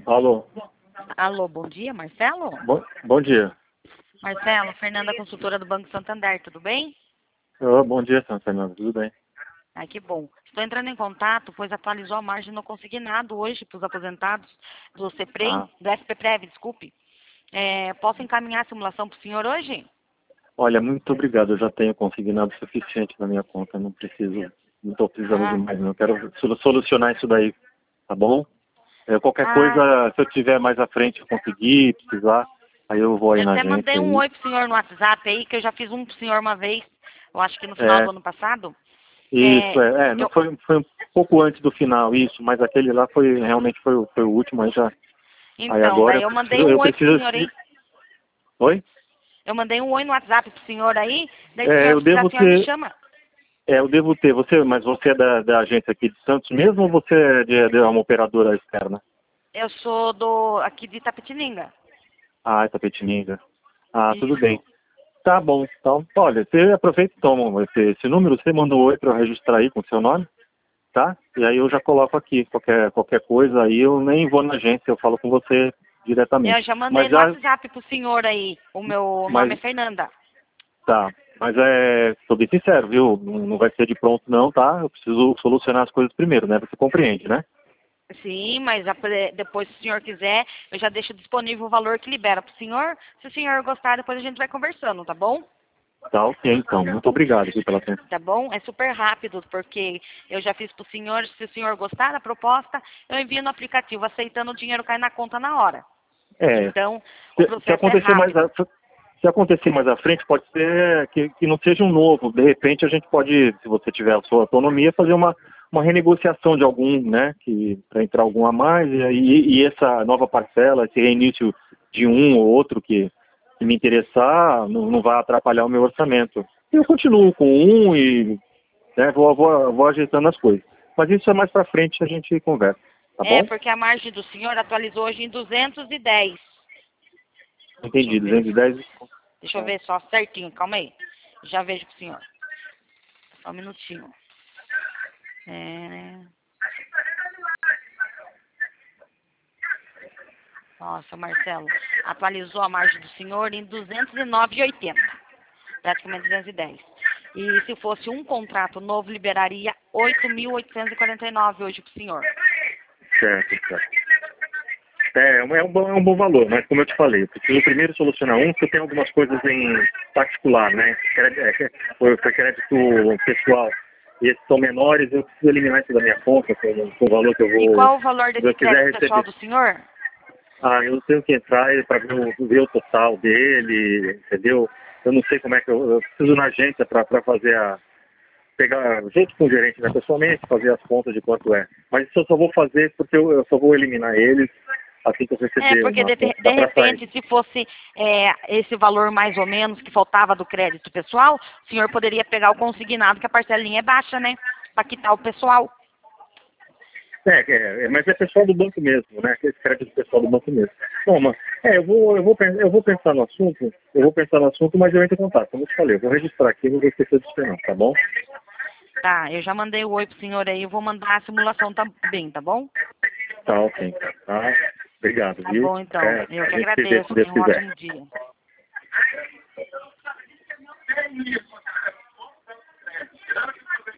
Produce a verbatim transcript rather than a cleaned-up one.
Alô, Alô, bom dia, Marcelo? bom, bom dia. Marcelo, Fernanda, consultora do Banco Santander, tudo bem? Ô, bom dia, São Fernando, tudo bem? Ai, que bom. Estou entrando em contato, pois atualizou a margem no consignado hoje para os aposentados do CEPREM, Ah, do SPPrev, desculpe. É, posso encaminhar a simulação para o senhor hoje? olha, muito obrigado, eu já tenho consignado o suficiente na minha conta, não preciso, não estou precisando de Ah, mais, não. Eu quero solu- solucionar isso daí, tá bom? É, qualquer ah, coisa, se eu tiver mais à frente, eu conseguir, precisar, aí eu vou aí eu na até agência mandei um aí. oi para o senhor no WhatsApp aí, que eu já fiz um para o senhor uma vez, eu acho que no final É, do ano passado. isso, É, é, é, que não eu, foi, foi um pouco antes do final, isso, mas aquele lá foi, realmente foi, o- foi o último, aí já, aí então, agora daí eu eu mandei preciso, um eu oi para o preciso, senhor aí. oi? Eu mandei um oi no WhatsApp pro senhor aí, daí se o É, senhor eu precisar, devo o senhor me ter, chama. É, eu devo ter. Você, mas você é da, da agência aqui de Santos mesmo ou você é de, de uma operadora externa? Eu sou do aqui de Itapetininga. Ah, Itapetininga. Ah, tudo bem. Isso. Tá bom. Então, olha, você aproveita e toma esse, esse número, você manda um oi para eu registrar aí com o seu nome, tá? E aí eu já coloco aqui. Qualquer, qualquer coisa aí eu nem vou na agência, eu falo com você Eu diretamente. já mandei Mas no já, WhatsApp pro senhor aí. O meu nome mas é Fernanda. tá. Mas é, sou bem sincero, viu? Não, não vai ser de pronto não, tá? Eu preciso solucionar as coisas primeiro, né? Você compreende, né? Sim, mas a- depois, se o senhor quiser, eu já deixo disponível o valor que libera pro senhor. Se o senhor gostar, depois a gente vai conversando, tá bom? Tá ok, então. Muito obrigado aqui pela atenção. Tá bom? É super rápido, porque eu já fiz pro senhor. Se o senhor gostar da proposta, eu envio no aplicativo. Aceitando, o dinheiro cai na conta na hora. É, Então, o se, se processo é acontecer mais rápido. a- se acontecer mais à frente, pode ser que, que não seja um novo. De repente a gente pode, se você tiver a sua autonomia, fazer uma, uma renegociação de algum, né? Que para entrar algum a mais, e, aí- e essa nova parcela, esse reinício de um ou outro que, que me interessar, não, não vai atrapalhar o meu orçamento. Eu continuo com um e né, vou, vou, vou ajeitando as coisas. Mas isso é mais para frente, a gente conversa, tá É, bom? porque a margem do senhor atualizou hoje em duzentos e dez. Deixa eu Entendi, ver. duzentos e dez. Deixa eu ver só certinho, calma aí. Já vejo pro senhor. Só um minutinho. É... Nossa, Marcelo, atualizou a margem do senhor em duzentos e nove vírgula oitenta. Praticamente duzentos e dez. E se fosse um contrato novo, liberaria oito mil oitocentos e quarenta e nove hoje pro senhor. Certo, certo. É, é um, é um bom é um bom valor, mas como eu te falei, eu preciso primeiro solucionar um, porque eu tenho algumas coisas em particular, né? Crédito, é, foi foi crédito pessoal. E esses são menores, eu preciso eliminar isso da minha conta, com, com o valor que eu E vou, qual o valor se eu desse quiser crédito pessoal receber. do senhor? Ah, eu tenho que entrar para ver, o- ver o total dele, entendeu? Eu não sei como é que eu, eu preciso ir na agência para fazer a, pegar junto com o gerente, né, pessoalmente, fazer as contas de quanto é. Mas isso eu só vou fazer porque eu, eu só vou eliminar eles assim que eu É, receber porque uma de, conta. de Dá para sair. repente, se fosse é, esse valor mais ou menos que faltava do crédito pessoal, o senhor poderia pegar o consignado, que a parcelinha é baixa, né? Para quitar o pessoal. É, é, é, mas é pessoal do banco mesmo, né? Esse crédito pessoal do banco mesmo. Bom, mas, é, eu vou, eu, vou, pen- eu vou pensar no assunto, eu vou pensar no assunto, mas eu entro em contato, como eu te falei, eu vou registrar aqui, não vou esquecer de você não, tá bom? Tá, eu já mandei o oi pro senhor aí, eu vou mandar a simulação também, tá bom? Tá, ok. Tá. Obrigado, Tá viu? bom, então. É, Eu a que gente se vê agradeço. se Deus Tenha um quiser. ótimo dia.